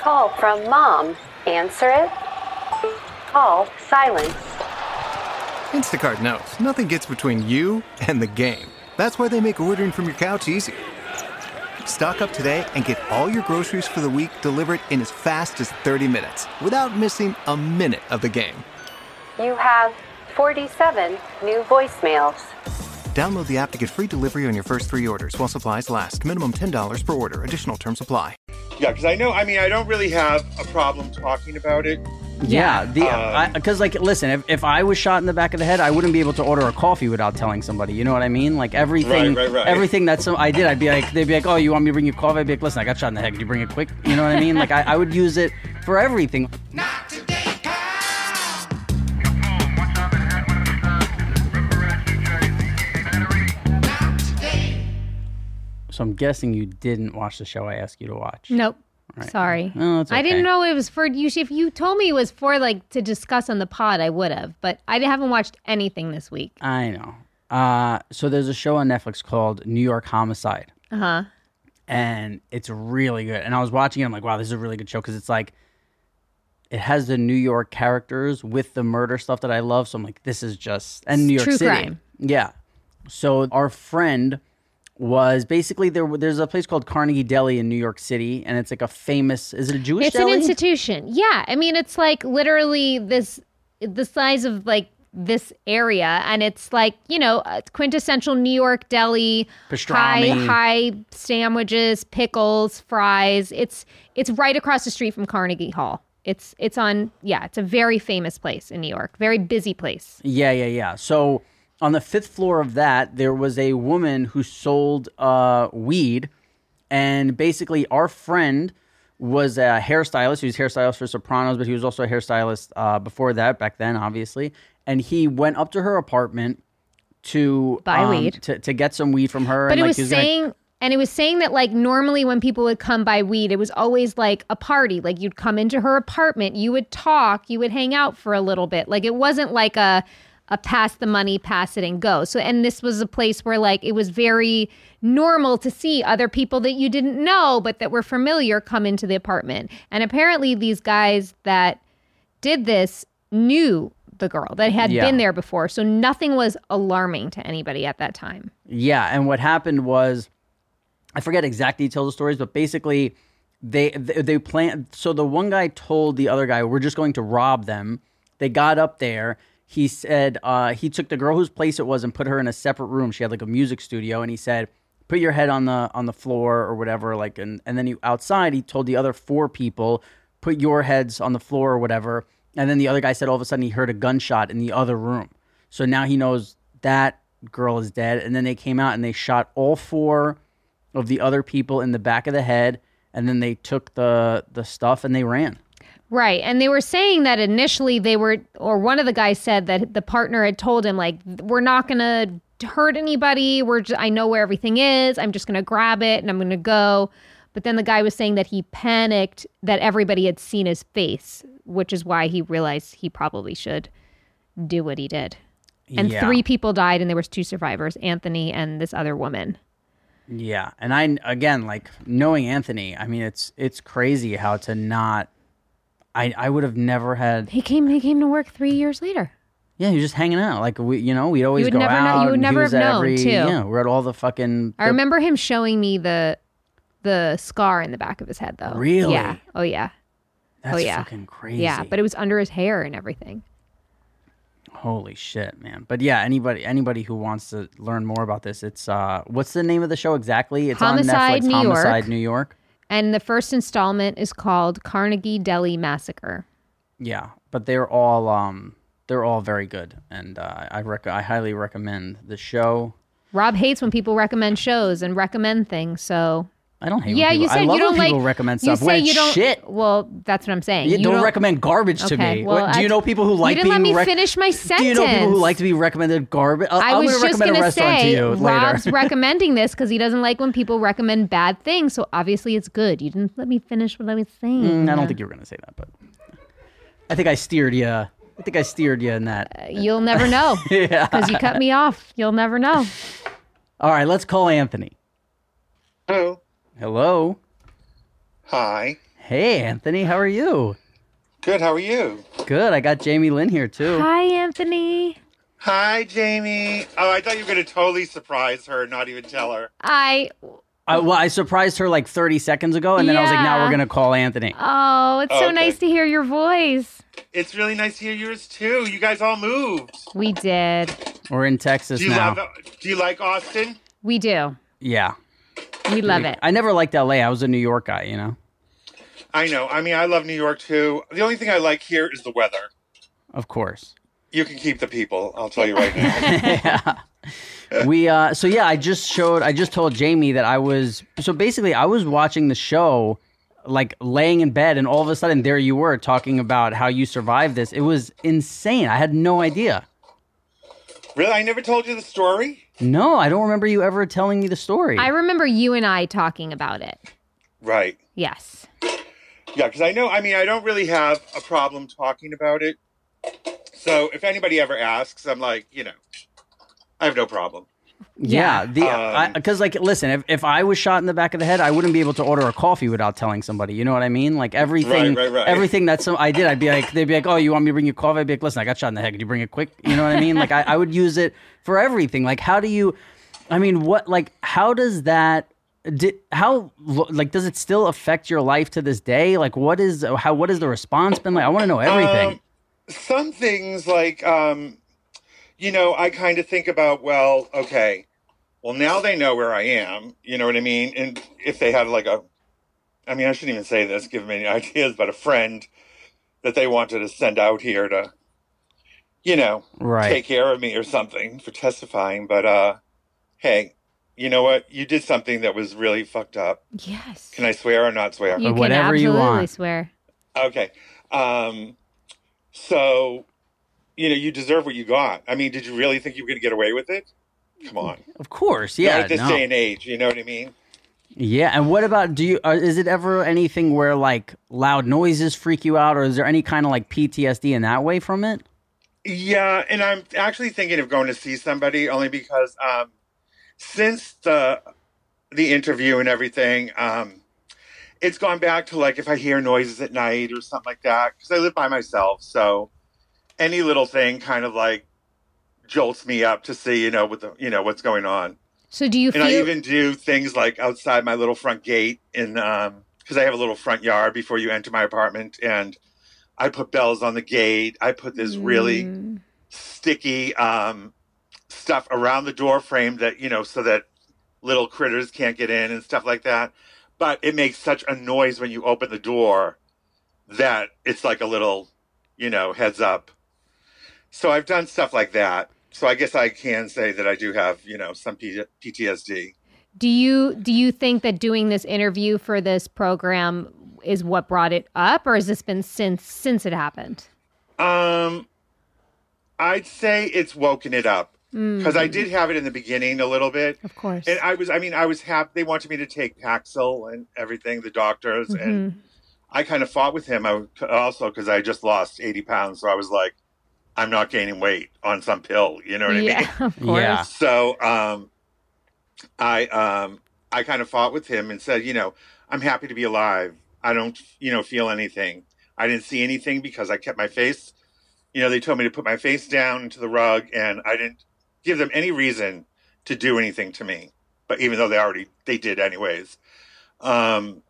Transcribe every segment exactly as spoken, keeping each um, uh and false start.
call from Mom. Answer it. Call silence. Instacart knows nothing gets between you and the game. That's why they make ordering from your couch easy. Stock up today and get all your groceries for the week delivered in as fast as thirty minutes without missing a minute of the game. You have forty-seven new voicemails. Download the app to get free delivery on your first three orders while supplies last. Minimum ten dollars per order. Additional terms apply. Yeah, because I know, I mean, I don't really have a problem talking about it. Yeah, the Um, because like, listen, if, if I was shot in the back of the head, I wouldn't be able to order a coffee without telling somebody. You know what I mean? Like everything, Right, right, right. everything that some I did, I'd be like, they'd be like, oh, you want me to bring you coffee? I'd be like, listen, I got shot in the head. Can you bring it quick? You know what I mean? Like I, I would use it for everything. Not today, So I'm guessing you didn't watch the show I asked you to watch. Nope. Right. Sorry. Oh, it's I okay. didn't know it was for you. If you told me it was for like to discuss on the pod, I would have. But I haven't watched anything this week. I know. Uh, so there's a show on Netflix called New York Homicide. Uh huh. And it's really good. And I was watching it. I'm like, wow, this is a really good show because it's like, it has the New York characters with the murder stuff that I love. So I'm like, this is just, and New York True City. crime. Yeah. So our friend was basically there. There's a place called Carnegie Deli in New York City, and it's like a famous. Is it a Jewish It's deli? an institution. Yeah. I mean, it's like literally this, the size of like this area, and it's like, you know, a quintessential New York deli. High, Pastrami. high sandwiches, pickles, fries. It's it's right across the street from Carnegie Hall. It's it's on. Yeah, it's a very famous place in New York. Very busy place. Yeah, yeah, yeah. So on the fifth floor of that, there was a woman who sold uh, weed, and basically our friend was a hairstylist. He was a hairstylist for Sopranos, but he was also a hairstylist uh, before that, back then, obviously. And he went up to her apartment to Buy um, weed. to, to get some weed from her. But and, it like, was he was gonna- saying, and it was saying that like normally when people would come buy weed, it was always like a party. Like you'd come into her apartment, you would talk, you would hang out for a little bit. Like it wasn't like a a pass the money, pass it and go. So, and this was a place where like it was very normal to see other people that you didn't know but that were familiar come into the apartment. And apparently these guys that did this knew the girl that had Yeah. been there before. So nothing was alarming to anybody at that time. Yeah, and what happened was, I forget exact details of the stories, but basically they they, they planned. So the one guy told the other guy, "We're just going to rob them." They got up there. He said uh, he took the girl whose place it was and put her in a separate room. She had like a music studio, and he said, "Put your head on the on the floor or whatever." Like, and and then he outside he told the other four people, "Put your heads on the floor or whatever." And then the other guy said all of a sudden he heard a gunshot in the other room. So now he knows that girl is dead. And then they came out and they shot all four of the other people in the back of the head. And then they took the the stuff and they ran. Right. And they were saying that initially they were, or one of the guys said that the partner had told him, like, we're not going to hurt anybody. We're just, I know where everything is. I'm just going to grab it and I'm going to go. But then the guy was saying that he panicked that everybody had seen his face, which is why he realized he probably should do what he did. And Yeah. three people died and there was two survivors, Anthony and this other woman. Yeah. And I, again, like knowing Anthony, I mean, it's it's crazy how to not, I, I would have never had. He came he came to work three years later. Yeah, he was just hanging out. Like, we, you know, we'd always would go never know- out. you would and he never was have at known, every, too. Yeah, we're at all the fucking. I remember him showing me the the scar in the back of his head, though. Really? Yeah. Oh, yeah. That's oh, yeah. fucking crazy. Yeah, but it was under his hair and everything. Holy shit, man. But yeah, anybody anybody who wants to learn more about this, it's uh what's the name of the show exactly? It's Homicide, on Netflix, New York. Homicide New York. And the first installment is called Carnegie Deli Massacre. Yeah, but they're all um they're all very good, and uh, I rec- I highly recommend the show. Rob hates when people recommend shows and recommend things, so I don't hate. yeah, when people, you said I love you don't when people like recommend you stuff. say when it's you don't. shit. Well, that's what I'm saying. You You don't, recommend garbage to Okay, me. well, What- do you I- know people who like you didn't let being me rec- finish my Do you know people who sentence. like to be recommended garbage? I'll, I I'm was gonna just recommend going a to restaurant say, to you Rob's later. recommending this because he doesn't like when people recommend bad things. So obviously it's good. You didn't let me finish what I was saying. Mm, I don't think you were going to say that, but I think I steered you. I think I steered you in that. You'll never know Yeah. because you cut me off. You'll never know. All right, let's call Anthony. Hello. Hello. Hi. Hey, Anthony, how are you? Good. How are you? Good. I got Jamie Lynn here too. Hi, Anthony. Hi, Jamie. Oh, I thought you were going to totally surprise her, not even tell her. I. I, well, I surprised her like thirty seconds ago, and then I was like, now Yeah. we're going to call Anthony. Oh, it's so Okay. nice to hear your voice. It's really nice to hear yours too. You guys all moved. We did. We're in Texas Do you now. love? Do you like Austin? We do. Yeah. We love it. I never liked L A. I was a New York guy, you know? I know. I mean, I love New York too. The only thing I like here is the weather. Of course. You can keep the people. I'll tell you right now. yeah. We uh so yeah, I just showed I just told Jamie that I was so basically I was watching the show like laying in bed and all of a sudden there you were talking about how you survived this. It was insane. I had no idea. Really? I never told you the story? No, I don't remember you ever telling me the story. I remember you and I talking about it. Right. Yes. Yeah, because I know, I mean, I don't really have a problem talking about it. So if anybody ever asks, I'm like, you know, I have no problem. Yeah, the Um, because like listen, if, if I was shot in the back of the head, I wouldn't be able to order a coffee without telling somebody. You know what I mean? Like everything, Right, right, right. everything that some I did, I'd be like, they'd be like, oh, you want me to bring you coffee? I'd be like, listen, I got shot in the head. Could you bring it quick? You know what I mean? Like I, I would use it for everything. Like how do you? I mean, what? Like how does that? Did, how like does it still affect your life to this day? Like what is how what has the response been like? I want to know everything. Um, some things like, um, you know, I kind of think about, well, okay, well, now they know where I am. You know what I mean? And if they had like a, I mean, I shouldn't even say this, give them any ideas, but a friend that they wanted to send out here to, you know, Right. take care of me or something for testifying. But, uh, hey, you know what? You did something that was really fucked up. Yes. Can I swear or not swear? You can Whatever you absolutely want. swear. Okay. Um, so, you know, you deserve what you got. I mean, did you really think you were going to get away with it? Come on. Of course, yeah. Not at this no. day and age, you know what I mean? Yeah, and what about do you? Uh, is it ever anything where like loud noises freak you out, or is there any kind of like P T S D in that way from it? Yeah, and I'm actually thinking of going to see somebody only because um, since the the interview and everything, um, it's gone back to like if I hear noises at night or something like that, because I live by myself, so any little thing kind of like jolts me up to see, you know, what the you know what's going on. So do you And I feel? even do things like outside my little front gate in um because I have a little front yard before you enter my apartment, and I put bells on the gate. I put this really Mm. sticky um stuff around the door frame that, you know, so that little critters can't get in and stuff like that. But it makes such a noise when you open the door that it's like a little, you know, heads up. So I've done stuff like that. So I guess I can say that I do have, you know, some P T S D. Do you do you think that doing this interview for this program is what brought it up, or has this been since since it happened? Um, I'd say it's woken it up because I did have it in the beginning a little bit. Of course. And I was, I mean, I was happy. They wanted me to take Paxil and everything, the doctors. And Mhm. I kind of fought with him I, also because I just lost eighty pounds. So I was like, I'm not gaining weight on some pill. You know what I mean? Yeah, of course. Yeah. So um, I um, I kind of fought with him and said, you know, I'm happy to be alive. I don't, you know, feel anything. I didn't see anything because I kept my face. You know, they told me to put my face down into the rug, and I didn't give them any reason to do anything to me. But even though they already they did anyways. Um,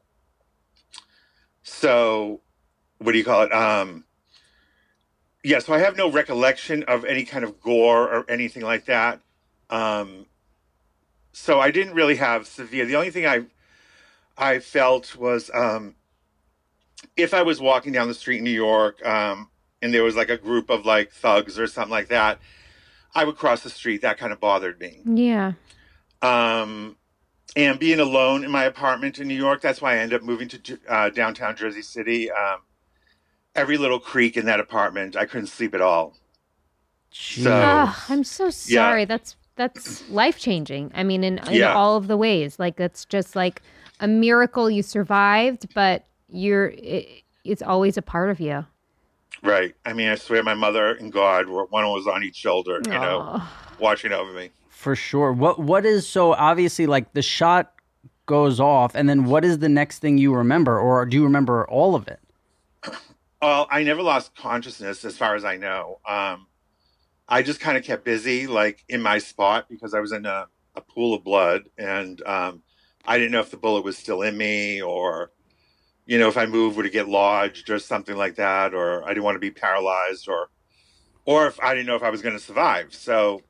so what do you call it? Um, yeah, so I have no recollection of any kind of gore or anything like that. Um, so I didn't really have severe. The only thing I I felt was um, if I was walking down the street in New York um, and there was like a group of like thugs or something like that, I would cross the street. That kind of bothered me. Yeah. Um, and being alone in my apartment in New York, that's why I ended up moving to uh, downtown Jersey City. Um, every little creak in that apartment, I couldn't sleep at all. So, Ah, I'm so sorry. That's that's life changing. I mean, in, in Yeah. all of the ways. Like that's just like a miracle you survived, but you're it, it's always a part of you. right. I mean, I swear my mother and God were, one was on each shoulder, you know, Aw. watching over me. For sure. What what is so obviously like the shot goes off, and then what is the next thing you remember, or do you remember all of it? Well, I never lost consciousness as far as I know. Um, I just kind of kept busy, like in my spot, because I was in a, a pool of blood, and um, I didn't know if the bullet was still in me, or, you know, if I moved, would it get lodged or something like that, or I didn't want to be paralyzed, or, or if I didn't know if I was going to survive. So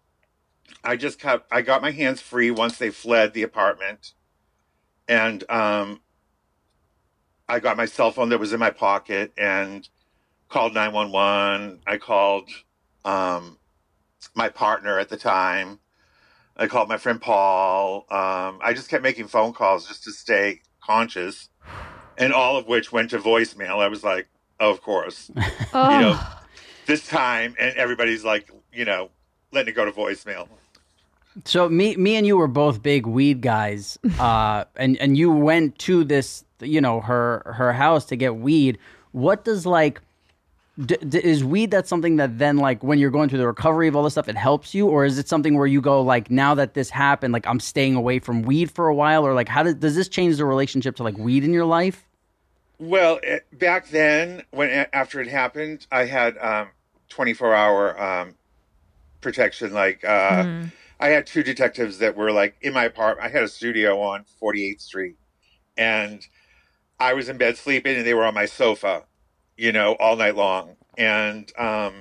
I just kept, I got my hands free once they fled the apartment, and um, I got my cell phone that was in my pocket and called nine one one. I called um, my partner at the time. I called my friend Paul. Um, I just kept making phone calls just to stay conscious, and all of which went to voicemail. I was like, oh, of course, Oh. you know, this time, and everybody's like, you know, letting it go to voicemail. So me, me and you were both big weed guys, uh, and and you went to this, you know, her her house to get weed. What does like, d- d- is weed that something that then like when you're going through the recovery of all this stuff, it helps you, or is it something where you go like, now that this happened, like I'm staying away from weed for a while, or like how does does this change the relationship to like weed in your life? Well, eh, back then, when after it happened, I had um, twenty-four hour um, protection. Like uh, Mm. I had two detectives that were like in my apartment. I had a studio on forty-eighth Street, and I was in bed sleeping, and they were on my sofa, you know, all night long. And um,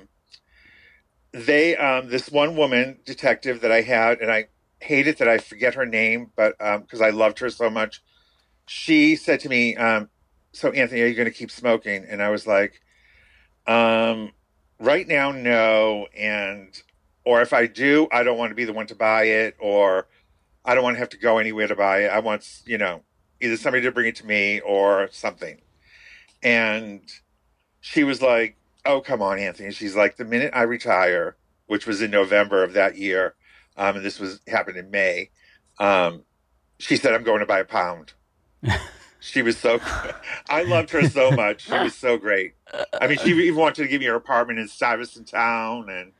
they, um, this one woman detective that I had, and I hate it that I forget her name, but because I loved her so much, she said to me, um, "So Anthony, are you going to keep smoking?" And I was like, um, "Right now, no." And or if I do, I don't want to be the one to buy it, or I don't want to have to go anywhere to buy it. I want, you know, either somebody to bring it to me or something. And she was like, "Oh, come on, Anthony." She's like, "The minute I retire," which was in November of that year, um, and this was happened in May, um, she said, "I'm going to buy a pound." She was so, I loved her so much. She was so great. I mean, she even wanted to give me her apartment in Stuyvesant Town, and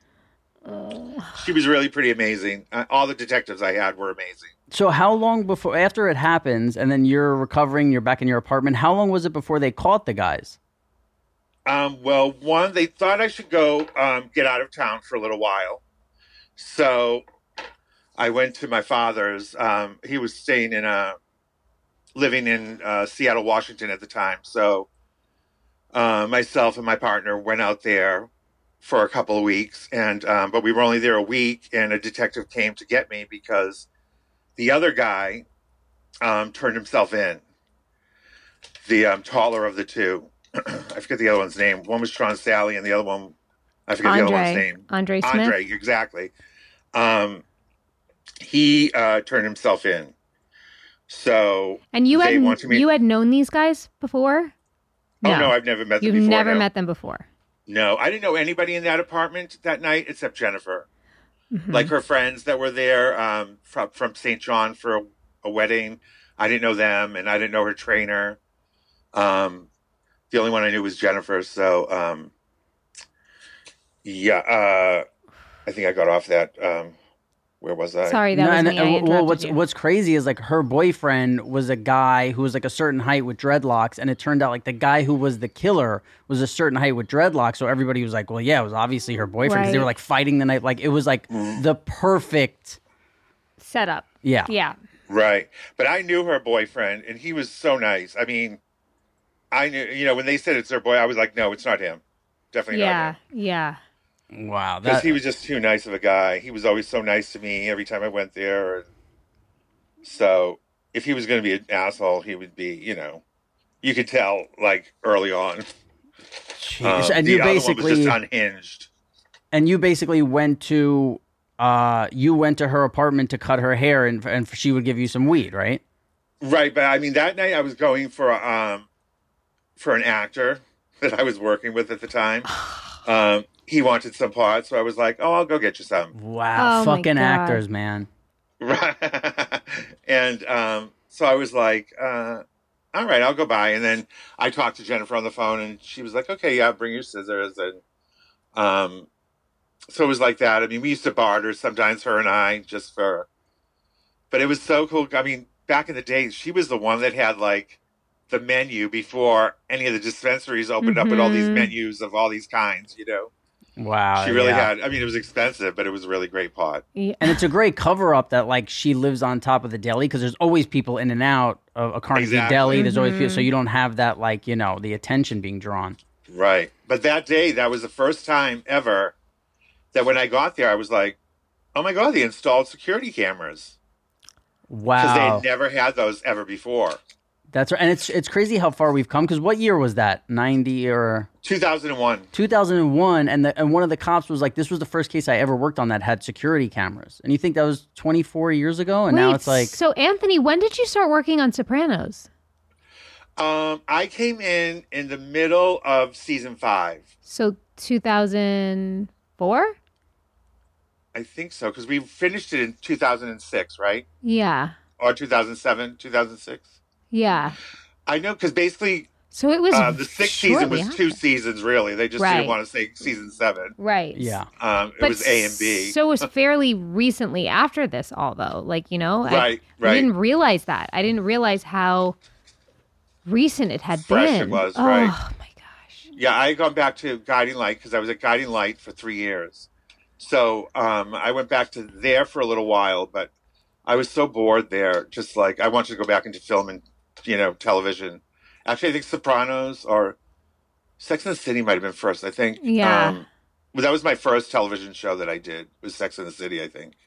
she was really pretty amazing. Uh, all the detectives I had were amazing. So how long before, after it happens, and then you're recovering, you're back in your apartment, how long was it before they caught the guys? Um, well, one, they thought I should go um, get out of town for a little while. So I went to my father's. Um, he was staying in a, living in uh, Seattle, Washington at the time. So uh, myself and my partner went out there for a couple of weeks. And um, but we were only there a week, and a detective came to get me because the other guy um, turned himself in, the um, taller of the two. I forget the other one's name. One was Sean Sally, and the other one, I forget the other one's Andre. name. Andre Smith. Andre, exactly. Um, he uh, turned himself in. So And you they had wanted me. you had known these guys before? Oh no, I've never met them You've before. never no. met them before. No, I didn't know anybody in that apartment that night except Jennifer. Mhm. Like her friends that were there um, from from Saint John for a, a wedding. I didn't know them, and I didn't know her trainer. Um, the only one I knew was Jennifer. So um, yeah, uh, I think I got off that. Um, where was I? Sorry, that No, was and, me. uh, I well, interrupted what's you. what's crazy is like her boyfriend was a guy who was like a certain height with dreadlocks, and it turned out like the guy who was the killer was a certain height with dreadlocks. So everybody was like, "Well, yeah, it was obviously her boyfriend," because they were Right. like fighting the night. Like it was like the perfect, Setup. yeah, Yeah. Right. But I knew her boyfriend, and he was so nice. I mean, I knew, you know, when they said it's their boy, I was like, no, it's not him. Definitely Yeah. not him. Yeah. Wow, Because that he was just too nice of a guy. He was always so nice to me every time I went there. So if he was going to be an asshole, he would be, you know, you could tell like early on. Jeez. Um, and the you other one was basically just unhinged. and you basically went to uh you went to her apartment to cut her hair, and and she would give you some weed, right? Right. But I mean, that night I was going for, um, for an actor that I was working with at the time. Um, he wanted some pot, so I was like, "Oh, I'll go get you some." Wow, Oh, my fucking God. actors, man. Right. And um, so I was like, uh, "All right, I'll go by." And then I talked to Jennifer on the phone, and she was like, "Okay, yeah, bring your scissors." And um, so it was like that. I mean, we used to barter sometimes, her and I, just for. But it was so cool. I mean, back in the day, she was the one that had like the menu before any of the dispensaries opened Mm-hmm. up with all these menus of all these kinds, you know. Wow. She really yeah. had, I mean, it was expensive, but it was a really great pot. Yeah. And it's a great cover up that like she lives on top of the deli because there's always people in and out of a Carnegie Exactly. Deli. There's always Mm-hmm. people, so you don't have that like, you know, the attention being drawn. Right. But that day, that was the first time ever that when I got there, I was like, oh my God, they installed security cameras. Because Wow. they never had those ever before. That's right. And it's it's crazy how far we've come because what year was that? ninety or two thousand one. two thousand one, and the, and one of the cops was like, "This was the first case I ever worked on that had security cameras." And you think that was twenty-four years ago, and now Wait, it's like, so Anthony, when did you start working on Sopranos? Um, I came in in the middle of season five. So two thousand four? I think so, because we finished it in two thousand six, right? Yeah. Or two thousand seven, two thousand six. Yeah. I know, because basically So it was uh, the sixth season shortly was after. two seasons, really. They just Right. didn't want to say season seven. Right. yeah, Um, it But was A and B. So it was fairly recently after this, all though. Like, you know, I- Right, I, right. didn't realize that. I didn't realize how recent it had Fresh been. it was, oh, right. my gosh. Yeah, I had gone back to Guiding Light because I was at Guiding Light for three years. So um, I went back to there for a little while, but I was so bored there. Just like I wanted to go back into film and, you know, television. Actually, I think Sopranos or Sex and the City might have been first. I think. Yeah. Um, but that was my first television show that I did. Was Sex and the City, I think,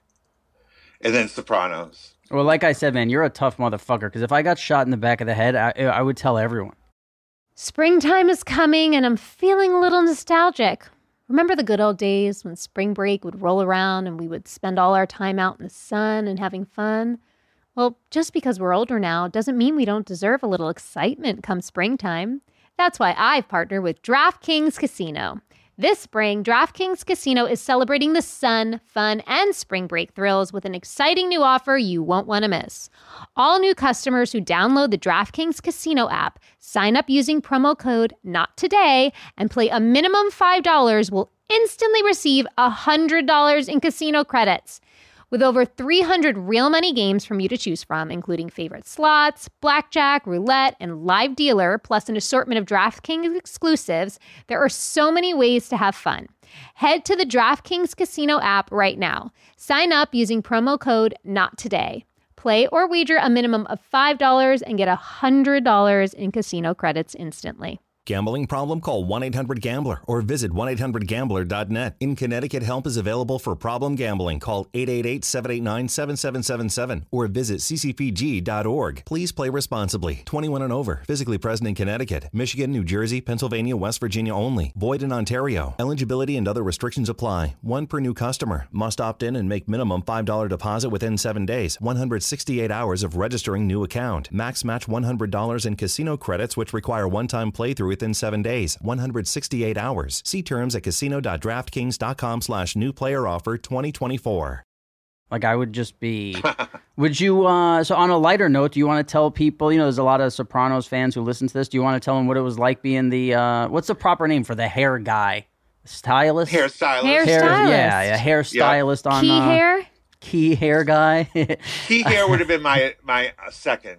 and then Sopranos. well, like I said, man, you're a tough motherfucker. Because if I got shot in the back of the head, I, I would tell everyone. Springtime is coming and I'm feeling a little nostalgic. Remember the good old days when spring break would roll around and we would spend all our time out in the sun and having fun? Well, just because we're older now doesn't mean we don't deserve a little excitement come springtime. That's why I've partnered with DraftKings Casino. This spring, DraftKings Casino is celebrating the sun, fun, and spring break thrills with an exciting new offer you won't want to miss. All new customers who download the DraftKings Casino app, sign up using promo code NOTTODAY, and play a minimum five dollars will instantly receive one hundred dollars in casino credits. With over three hundred real money games from you to choose from, including favorite slots, blackjack, roulette, and live dealer, plus an assortment of DraftKings exclusives, there are so many ways to have fun. Head to the DraftKings Casino app right now. Sign up using promo code NOTTODAY. Play or wager a minimum of five dollars and get one hundred dollars in casino credits instantly. Gambling problem? Call one eight hundred gambler or visit one eight hundred gambler dot net. In Connecticut, help is available for problem gambling. Call eight eight eight, seven eight nine, seven seven seven seven or visit c c p g dot org. Please play responsibly. twenty-one and over. Physically present in Connecticut, Michigan, New Jersey, Pennsylvania, West Virginia only. Void in Ontario. Eligibility and other restrictions apply. One per new customer. Must opt in and make minimum five dollars deposit within seven days. one hundred sixty-eight hours of registering new account. Max match one hundred dollars in casino credits which require one-time playthrough within seven days, one hundred sixty-eight hours. See terms at casino dot draftkings dot com slash new player offer twenty twenty-four. Like I would just be. Would you? Uh, so on a lighter note, do you want to tell people? You know, there's a lot of Sopranos fans who listen to this. Do you want to tell them what it was like being the? Uh, what's the proper name for the hair guy? Stylist. Hairstylist. Hair- Hair- Stylist. Yeah, yeah, hairstylist on Key uh, hair? key hair guy. Key hair would have been my my uh, second.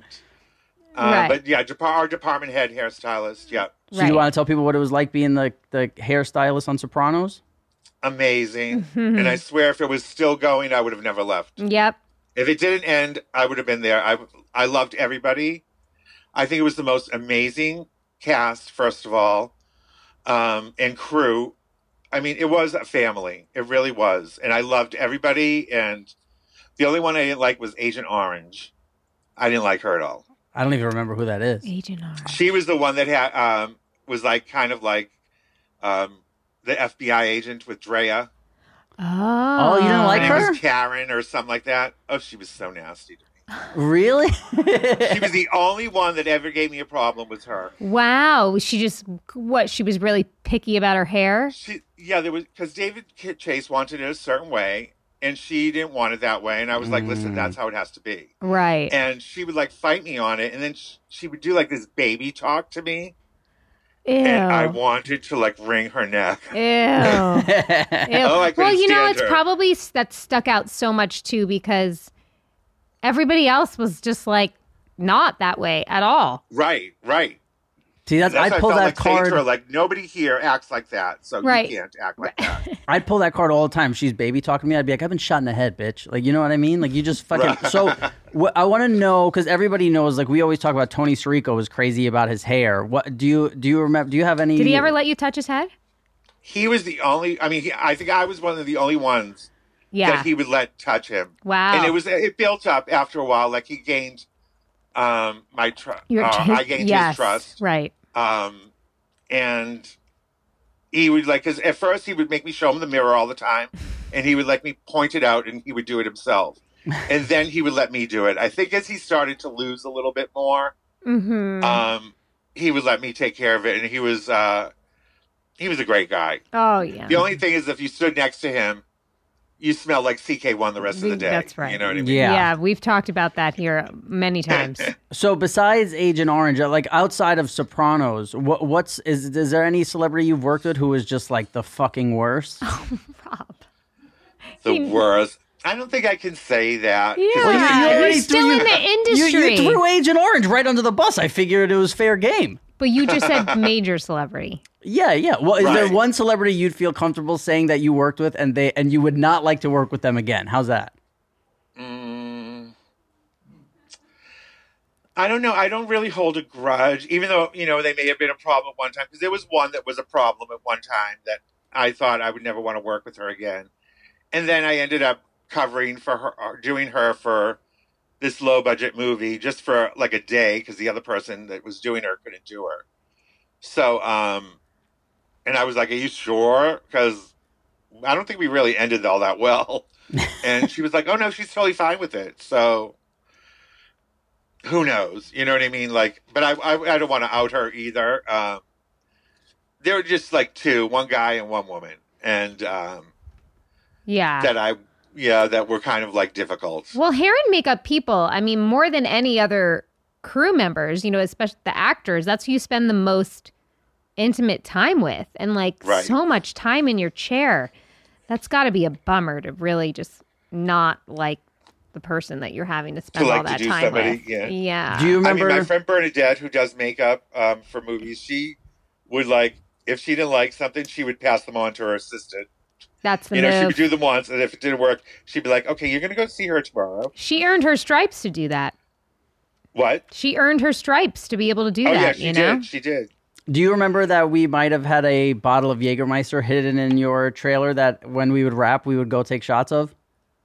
Uh, Right. But yeah, dep- our department head hairstylist. Yeah. So do you want to tell people what it was like being the, the hairstylist on Sopranos? Amazing. And I swear if it was still going, I would have never left. Yep. If it didn't end, I would have been there. I, I loved everybody. I think it was the most amazing cast, first of all, um, and crew. I mean, it was a family. It really was. And I loved everybody. And the only one I didn't like was Agent Orange. I didn't like her at all. I don't even remember who that is. Agent Orange. She was the one that had um, was like kind of like um, the F B I agent with Drea. Oh. Oh, you didn't like Her name her? was Karen or something like that. Oh, she was so nasty to me. Really? She was the only one that ever gave me a problem with her. Wow. She just, what? She was really picky about her hair? She, yeah, there was because David K- Chase wanted it a certain way, and she didn't want it that way. And I was like, listen, that's how it has to be. Right. And she would like fight me on it, and then sh- she would do like this baby talk to me, Ew. and I wanted to like wring her neck. Ew. Ew. Oh, I couldn't well, you know, stand it's her. probably s- that stuck out so much too because everybody else was just like not that way at all. Right, right. See, that's, That's I'd why I pull felt that like saying card. to her, like, nobody here acts like that, so Right. you can't act like that. I'd pull that card all the time. She's baby talking to me. I'd be like, I've been shot in the head, bitch. Like, you know what I mean? Like, you just fucking. So, wh- I want to know, because everybody knows. Like, we always talk about Tony Sirico was crazy about his hair. What do you do? You remember? Do you have any? Did he ever let you touch his head? He was the only. I mean, he, I think I was one of the only ones Yeah. that he would let touch him. Wow. And it was it built up after a while. Like he gained um, my trust. Your- Uh, I gained yes, his trust. Right. Um, and he would like, because at first he would make me show him the mirror all the time, and he would let me point it out, and he would do it himself. And then he would let me do it. I think as he started to lose a little bit more, Mm-hmm. um, he would let me take care of it, and he was uh, he was a great guy. Oh yeah. The only thing is, if you stood next to him, you smell like C K one the rest of the day. That's right. You know what I mean? Yeah. Yeah, we've talked about that here many times. So, besides Agent Orange, like outside of Sopranos, what what's is is there any celebrity you've worked with who is just like the fucking worst? Rob. The worst. I don't think I can say that. 'cause Yeah, it's- you you're already still threw- in the You, industry. you threw Agent Orange right under the bus. I figured it was fair game. But you just said major celebrity. Yeah, yeah. Well, is there Right. one celebrity you'd feel comfortable saying that you worked with, and they and you would not like to work with them again? How's that? Mm, I don't know. I don't really hold a grudge, even though, you know, they may have been a problem one time. Because there was one that was a problem at one time that I thought I would never want to work with her again. And then I ended up covering for her, or doing her for this low budget movie just for like a day because the other person that was doing her couldn't do her. So, um, and I was like, are you sure? Because I don't think we really ended all that well. And she was like, oh no, she's totally fine with it. So who knows? You know what I mean? Like, but I, I, I don't want to out her either. Um, there were just like two, one guy and one woman. And, um, Yeah. that I, yeah, that were kind of like difficult. Well, hair and makeup people, I mean, more than any other crew members, you know, especially the actors, that's who you spend the most intimate time with. And like Right. so much time in your chair. That's got to be a bummer to really just not like the person that you're having to spend like all to that do time somebody, with. yeah. Yeah. Do you remember? I mean, my friend Bernadette, who does makeup um, for movies, she would like, if she didn't like something, she would pass them on to her assistant. That's the You know, she move. would do them once, and if it didn't work, she'd be like, okay, you're going to go see her tomorrow. She earned her stripes to do that. What? She earned her stripes to be able to do Oh, that, yeah, she you know? did. She did. Do you remember that we might have had a bottle of Jägermeister hidden in your trailer that when we would wrap, we would go take shots of?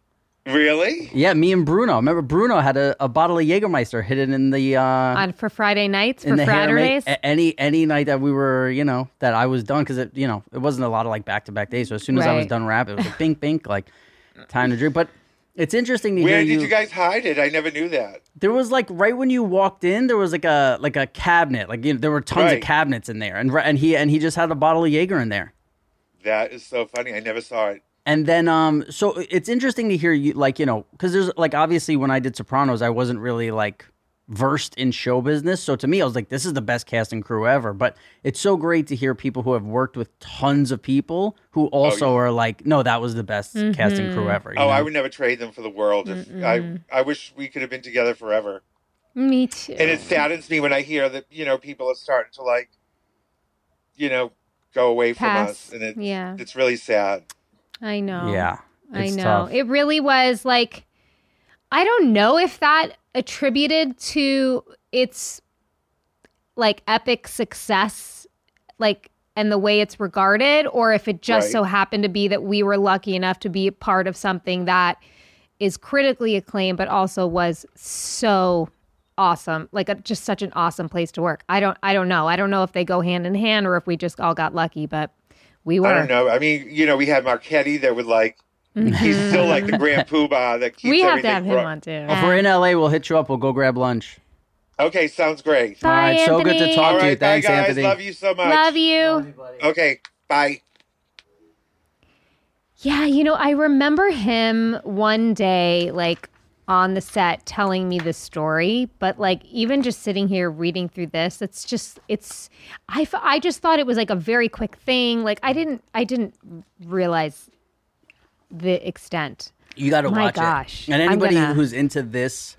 Really? Yeah, me and Bruno. Remember, Bruno had a, a bottle of Jägermeister hidden in the uh, On for Friday nights, in for the hair Fraturdays. make- a- any any night that we were, you know, that I was done because it, you know, it wasn't a lot of like back to back days. So as soon as I was Right. done rap, it was like bink bink, like time to drink. But it's interesting to Where hear did you guys hide it? I never knew that. There was like right when you walked in, there was like a like a cabinet, like you know, there were tons of Right. cabinets in there, and and he and he just had a bottle of Jaeger in there. That is so funny. I never saw it. And then, um, so it's interesting to hear you, like, you know, because there's like obviously when I did Sopranos, I wasn't really like versed in show business. So to me, I was like, this is the best cast and crew ever. But it's so great to hear people who have worked with tons of people who also yeah. are like, no, that was the best cast and crew ever. you Oh, know? I would never trade them for the world. If I, I wish we could have been together forever. Me too. And it saddens me when I hear that, you know, people are starting to like, you know, go away from Pass. us. And it, Yeah. it's really sad. I know. Yeah, I it's know. tough. It really was like, I don't know if that attributed to its like epic success, like, and the way it's regarded, or if it just Right. so happened to be that we were lucky enough to be a part of something that is critically acclaimed, but also was so awesome, like a, just such an awesome place to work. I don't, I don't know. I don't know if they go hand in hand or if we just all got lucky, but we were. I don't know. I mean, you know, we had Marchetti that would like, he's still like the grand poobah that keeps We have everything to have him ru- on too. If we're in L A, we'll hit you up. We'll go grab lunch. Okay, sounds great. Bye, All right, so good to Anthony. talk All to you. right, bye Thanks, guys. Anthony. Love you so much. Love you. Okay, bye. Yeah, you know, I remember him one day, like on the set, telling me this story. But like, even just sitting here reading through this, it's just, it's, I, f- I just thought it was like a very quick thing. Like, I didn't, I didn't realize the extent. You got to My watch gosh. it. And I'm anybody gonna- who's into this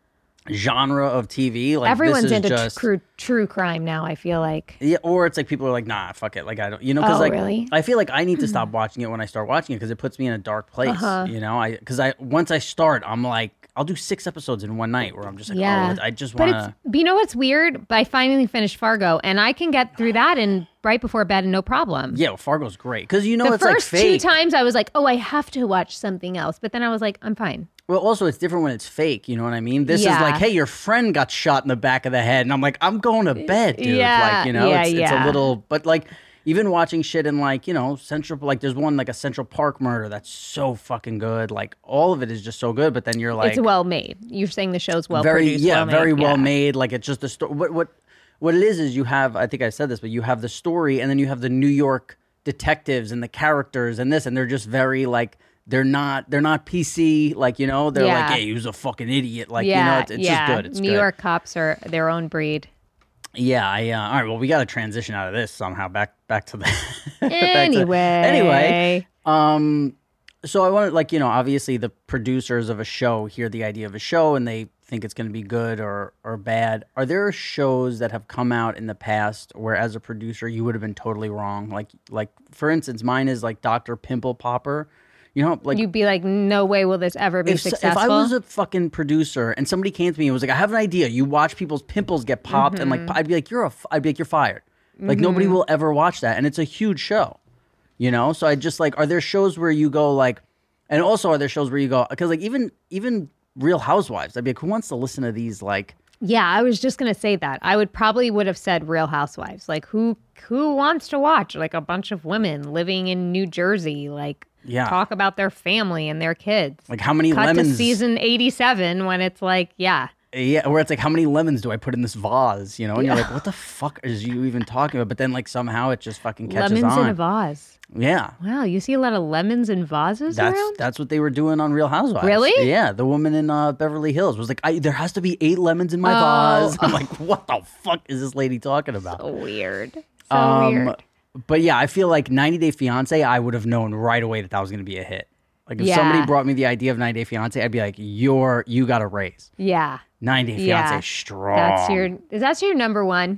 genre of T V, like Everyone's this is into just, true true crime now, I feel like. yeah, or it's like people are like, nah, fuck it, like I don't, you know, because Oh, like really? I feel like I need to stop watching it when I start watching it because it puts me in a dark place, Uh-huh. you know. I because I once I start, I'm like, I'll do six episodes in one night where I'm just like, Yeah. oh, I just But want it's, to. but you know what's weird? I finally finished Fargo, and I can get through that in right before bed, and no problem. Yeah, well, Fargo's great because you know The it's like first two fake. times I was like, oh, I have to watch something else. But then I was like, I'm fine. Well, also it's different when it's fake. You know what I mean? This Yeah. is like, hey, your friend got shot in the back of the head, and I'm like, I'm going to bed, dude. Yeah, like you know, yeah, it's, it's yeah. a little, but like even watching shit in like you know Central, like there's one like a Central Park murder that's so fucking good. Like all of it is just so good. But then you're like, It's well made. You're saying the show's well very produced. yeah, well very made. well Yeah. made. Like it's just the story. What what what it is is you have. I think I said this, but you have the story, and then you have the New York detectives and the characters and this, and they're just very like. They're not. They're not P C. Like you know. They're Yeah. like, hey, he was a fucking idiot. Like yeah, you know. It's, it's yeah. just good. It's New good. York cops are their own breed. Yeah. I. Uh, all right. Well, we got to transition out of this somehow. Back. Back to the. back to- Anyway. anyway. Um. So I wanted, like, you know, obviously the producers of a show hear the idea of a show and they think it's going to be good or or bad. Are there shows that have come out in the past where, as a producer, you would have been totally wrong? Like, like for instance, mine is like Doctor Pimple Popper. You know, like You'd be like, no way will this ever be if, successful. if I was a fucking producer and somebody came to me and was like, I have an idea. You watch people's pimples get popped, and Mm-hmm. like I'd be like, you're a, f- I'd be like, you're fired. Like nobody will ever watch that, and it's a huge show, you know. So I just like, are there shows where you go like, and also are there shows where you go because like even even Real Housewives, I'd be like, who wants to listen to these like. Yeah, I was just gonna say that. I would probably would have said Real Housewives. Like who who wants to watch like a bunch of women living in New Jersey, like Yeah. talk about their family and their kids. Like how many Cut lemons? to season eighty-seven when it's like, yeah. Yeah, where it's like, how many lemons do I put in this vase? You know, and you're like, what the fuck is you even talking about? But then like somehow it just fucking catches Lemons on. in a vase. Yeah. Wow, you see a lot of lemons in vases That's around? that's what they were doing on Real Housewives. Really? Yeah, the woman in uh, Beverly Hills was like, I, "There has to be eight lemons in my Oh. vase." I'm like, "What the fuck is this lady talking about?" So weird. So um, weird. But yeah, I feel like ninety Day Fiance, I would have known right away that that was going to be a hit. Like if Yeah. somebody brought me the idea of ninety Day Fiance, I'd be like, "You're you got a raise." Yeah. ninety Day Yeah. Fiance, strong. That's your is that your number one?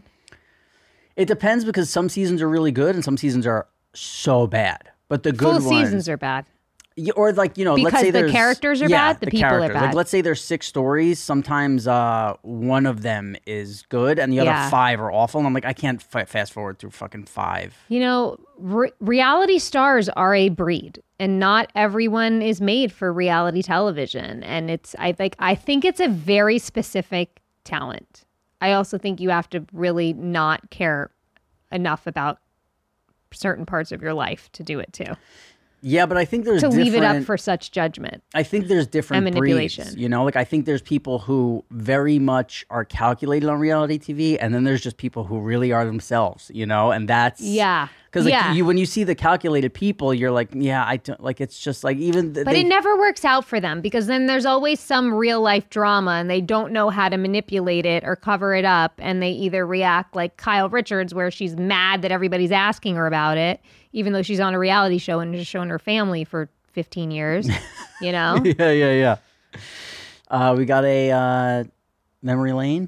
It depends because some seasons are really good and some seasons are so bad. But the good Full ones, seasons are bad. Yeah, or like, you know, let's Because say the there's characters are yeah, bad, the people are characters. Like bad. let's say there's six stories, sometimes uh one of them is good and the other Yeah. five are awful, and I'm like, I can't f- fast forward through fucking five. You know, re- reality stars are a breed, and not everyone is made for reality television. And it's, I think, I think it's a very specific talent. I also think you have to really not care enough about certain parts of your life to do it too. Yeah, but I think there's To leave it up different- for such judgment. I think there's different And manipulation. breeds, you know, like I think there's people who very much are calculated on reality T V, and then there's just people who really are themselves, you know, and that's Yeah. because like Yeah. you when you see the calculated people, you're like, yeah, I don't like. It's just like even th- But they, it never works out for them because then there's always some real life drama and they don't know how to manipulate it or cover it up. And they either react like Kyle Richards, where she's mad that everybody's asking her about it, even though she's on a reality show and just showing her family for fifteen years, you know? yeah, yeah, yeah. Uh, we got a uh, memory lane.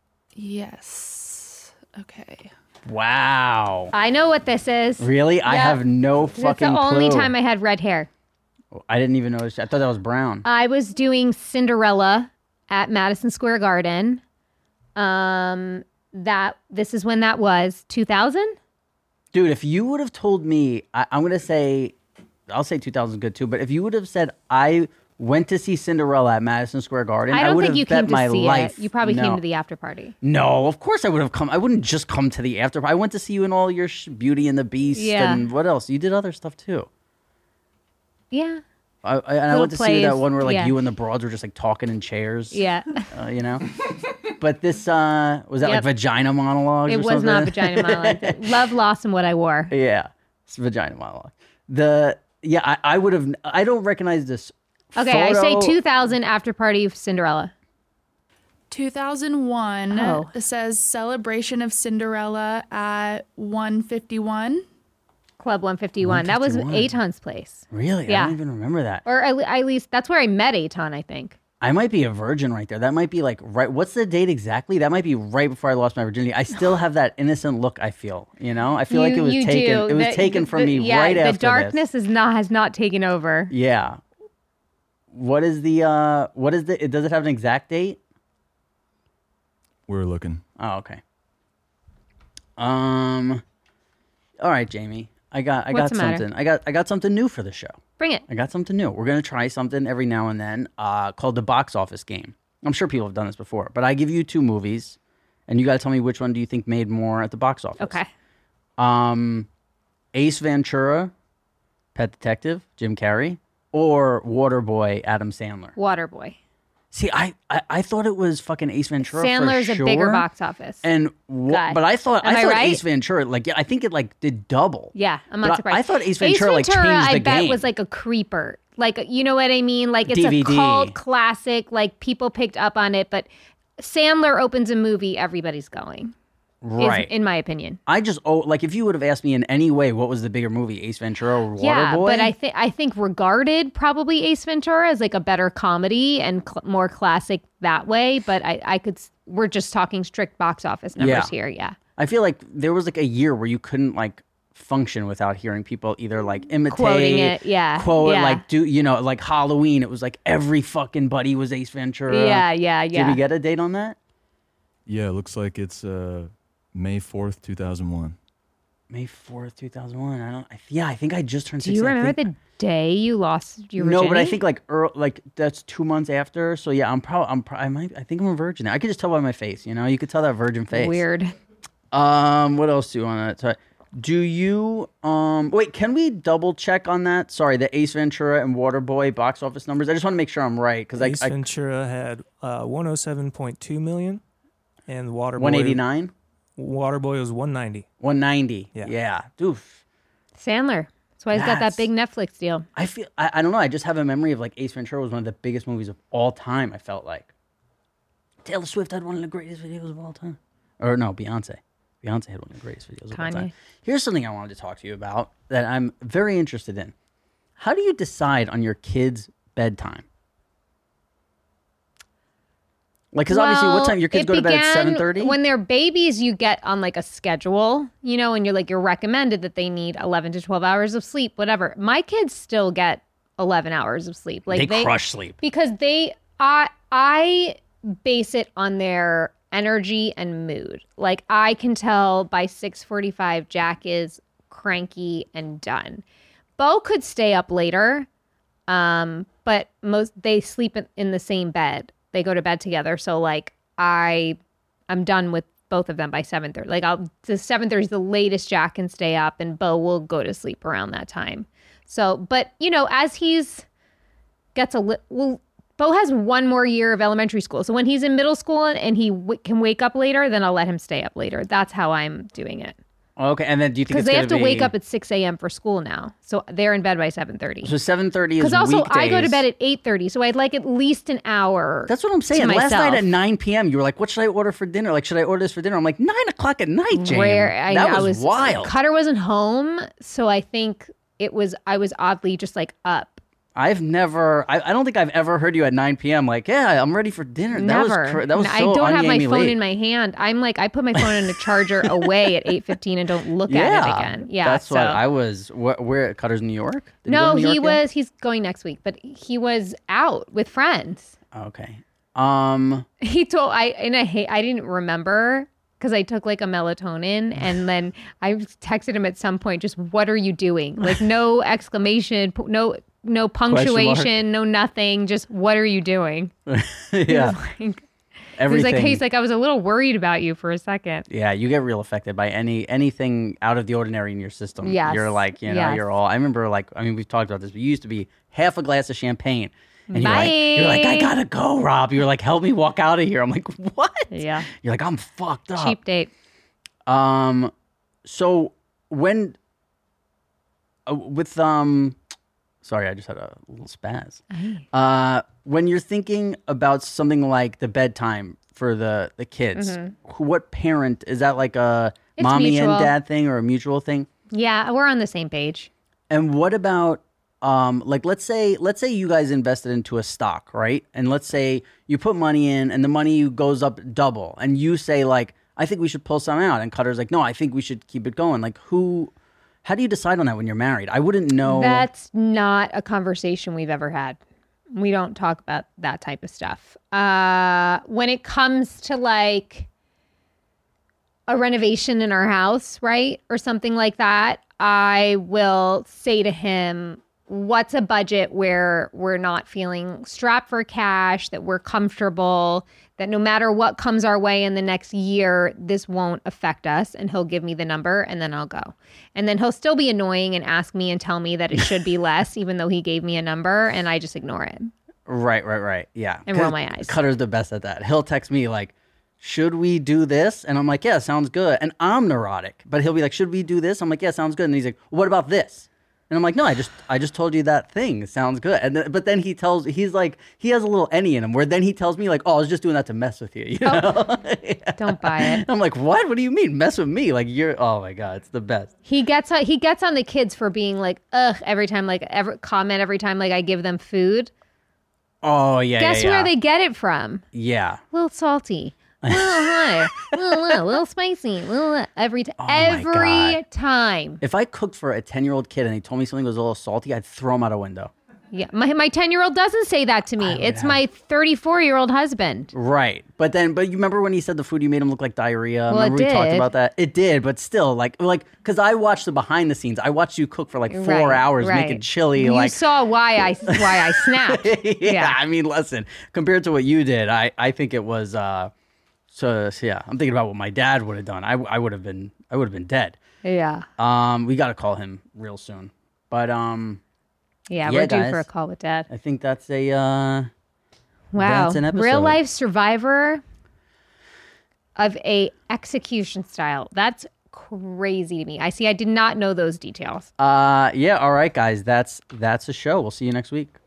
Yes. Okay. Wow. I know what this is. Really? I Yep. have no That's fucking the only clue. time I had red hair. I didn't even notice. I thought that was brown. I was doing Cinderella at Madison Square Garden. Um, that this is when that was two thousand. Dude, if you would have told me, I, I'm going to say, I'll say two thousand is good too, but if you would have said, I went to see Cinderella at Madison Square Garden, I I don't would think have you bet came to my see life. it. You probably no. came to the after party. No, of course I would have come. I wouldn't just come to the after. I went to see you in all your sh- Beauty and the Beast Yeah. and what else? You did other stuff too. Yeah. I, I, and I Little went to see that plays, one where like yeah. you and the broads were just like talking in chairs. Yeah. Uh, you know? But this, uh, was that Yep. like vagina monologues It or was something? not vagina monologue. Love, loss, and what I wore. Yeah. It's vagina monologue. The, yeah, I, I would have, I don't recognize this. Okay, I say photo. two thousand after party of Cinderella. two thousand one Oh. it says celebration of Cinderella at one fifty-one. Club one fifty-one. That was one fifty-one. Aton's place. Really? I Yeah. don't even remember that. Or at, at least that's where I met Aton, I think. I might be a virgin right there. That might be like right. What's the date exactly? That might be right before I lost my virginity. I still have that innocent look. I feel, you know, I feel like it was You taken. do. It was The- taken from the- me yeah, right the after darkness this. is not has not taken over. Yeah. What is the? uh What is the? Does it have an exact date? We're looking. Oh, okay. Um. All right, Jamie. I got. I What's got the matter? something. I got. I got something new for the show. Bring it. I got something new. We're gonna try something every now and then, uh, called the box office game. I'm sure people have done this before, but I give you two movies, and you got to tell me which one do you think made more at the box office. Okay. Um, Ace Ventura, Pet Detective, Jim Carrey, or Waterboy, Adam Sandler. Waterboy. See, I, I, I thought it was fucking Ace Ventura. Sandler's for a sure. bigger box office. And wa- guy. but I thought Am I I thought right? Ace Ventura, like, yeah, I think it like did double. Yeah, I'm But not I- surprised. I thought Ace Ventura, like, Ventura, changed I the bet game. was like a creeper. Like, you know what I mean? Like, it's D V D. a cult classic. Like, people picked up on it, but Sandler opens a movie, everybody's going. is- Right. in my opinion. I just oh like if you would have asked me in any way what was the bigger movie, Ace Ventura or Waterboy? Yeah, but I think I think regarded probably Ace Ventura as like a better comedy and cl- more classic that way. But I, I could. s- We're just talking strict box office numbers Yeah. here. Yeah. I feel like there was like a year where you couldn't like function without hearing people either like imitate, Quoting it, yeah, quote yeah. like do you know like Halloween? It was like every fucking buddy was Ace Ventura. Yeah, yeah, Did yeah. we get a date on that? Yeah, it looks like it's uh, May fourth, two thousand one. May fourth, two thousand one. I don't. I, yeah, I think I just turned. Do you sixteen. I remember think- the day you lost your No, virginity? but I think like earl like that's two months after. So yeah, I'm probably I'm pro- I might I think I'm a virgin. I could just tell by my face. You know, you could tell that virgin face. Weird. Um, what else do you want to? Do you um wait? Can we double check on that? Sorry, the Ace Ventura and Waterboy box office numbers. I just want to make sure I'm right because Ace I, I Ventura had uh, one oh seven point two million, and Waterboy one eighty-nine, Waterboy was one ninety. one ninety. Yeah. yeah, doof. Sandler. That's why he's got That's- that big Netflix deal. I feel I, I don't know. I just have a memory of like Ace Ventura was one of the biggest movies of all time. I felt like Taylor Swift had one of the greatest videos of all time. Or no, Beyonce. Beyonce had one of the greatest videos of all Kanye. time. Here's something I wanted to talk to you about that I'm very interested in. How do you decide on your kids' bedtime? Like, because obviously, what Well, time your kids it go to bed at began seven thirty? When they're babies, you get on like a schedule, you know, and you're like, you're recommended that they need eleven to twelve hours of sleep, whatever. My kids still get eleven hours of sleep. Like They crush sleep. because they, I, I base it on their energy and mood. Like I can tell by six forty-five, Jack is cranky and done. Bo could stay up later, um, but most they sleep in, in the same bed. They go to bed together. So like I, I'm done with both of them by seven thirty. Like I'll the seven thirty is the latest Jack can stay up, and Bo will go to sleep around that time. So, but you know, as he's gets a li- well. Bo has one more year of elementary school. So when he's in middle school and he w- can wake up later, then I'll let him stay up later. That's how I'm doing it. Okay, and then do you think Because it's they gonna have to be, wake up at six a.m. for school now. So they're in bed by seven thirty. So seven thirty is Because also weekdays. I go to bed at eight thirty. So I'd like at least an hour. That's what I'm to saying. Last myself. night at nine p.m., you were like, "What should I order for dinner? Like, should I order this for dinner?" I'm like, nine o'clock at night, James. Where I, that I was, wild. Cutter wasn't home. So I think it was, I was oddly just like up. I've never. I, I don't think I've ever heard you at nine p.m. like, "Yeah, I'm ready for dinner." That Never. was cra- that was I so don't have my un-Amy phone late. in my hand. I'm like, I put my phone in the charger away at eight fifteen and don't look yeah, at it again. Yeah. that's so. what I was. Wh- where at Cutter's, New York? Did No, go to New he York yet? was. He's going next week, but he was out with friends. Okay. Um. He told I and I hate. I didn't remember because I took like a melatonin, and then I texted him at some point. Just what are you doing? Like no exclamation, pu- no no punctuation, no nothing. Just what are you doing? yeah. He was like, Everything. He was like, he's like, I was a little worried about you for a second. Yeah, you get real affected by any anything out of the ordinary in your system. Yes. You're like, you know, Yes. you're all. I remember, like, I mean, we've talked about this, but you used to be half a glass of champagne, and you're Bye. like, you're like, I gotta go, Rob. You're like, help me walk out of here. I'm like, what? Yeah. You're like, I'm fucked up. Cheap date. Um, so when uh, with um, sorry, I just had a little spaz. Uh, when you're thinking about something like the bedtime for the the kids, who, what parent is that? Like a It's mommy mutual. and dad thing or a mutual thing? Yeah, we're on the same page. And what about um like let's say let's say you guys invested into a stock, right? And let's say you put money in and the money goes up double and you say like, I think we should pull some out, and Cutter's like, no, I think we should keep it going. Like who how do you decide on that when you're married? I wouldn't know. That's not a conversation we've ever had. We don't talk about that type of stuff. Uh when it comes to like a renovation in our house, right? Or something like that, I will say to him, what's a budget where we're not feeling strapped for cash, that we're comfortable, that no matter what comes our way in the next year, this won't affect us. And he'll give me the number and then I'll go. And then he'll still be annoying and ask me and tell me that it should be less, even though he gave me a number, and I just ignore it. Right, right, right. Yeah. And roll my eyes. Cutter's the best at that. He'll text me like, should we do this? And I'm like, yeah, sounds good. And I'm neurotic, but he'll be like, should we do this? I'm like, yeah, sounds good. And he's like, what about this? And I'm like, no, I just I just told you that thing. It sounds good. And then, but then he tells, he's like, he has a little any in him where then he tells me like, oh, I was just doing that to mess with you. You know? Oh, yeah. Don't buy it. I'm like, what? What do you mean mess with me? Like you're, oh my God, it's the best. He gets on, he gets on the kids for being like, ugh, every time, like every comment every time like I give them food. Oh yeah. Guess yeah, yeah. where they get it from? Yeah. A little salty. A little high, a little, little, little spicy, a little every time. Oh my every God. time. If I cooked for a ten-year-old kid and he told me something was a little salty, I'd throw him out a window. Yeah, my my ten-year-old doesn't say that to me. It's have- my thirty-four-year-old husband. Right. But then, but you remember when he said the food you made him look like diarrhea? Well, it remember we talked did. about that? It did, but still, like, like, because I watched the behind the scenes. I watched you cook for like four Right, hours right. making chili. You like, saw why I why I snapped. yeah, Yeah. I mean, listen, compared to what you did, I, I think it was, uh, so, so yeah, I'm thinking about what my dad would have done. I, I would have been, I would have been dead. Yeah. Um, we got to call him real soon. But, um, Yeah, Yeah, we're due guys. for a call with Dad. I think that's a, uh, Wow. That's an episode. Real life survivor of a execution style. That's crazy to me. I see. I did not know those details. uh, yeah, all right, guys, that's, that's a show. We'll see you next week.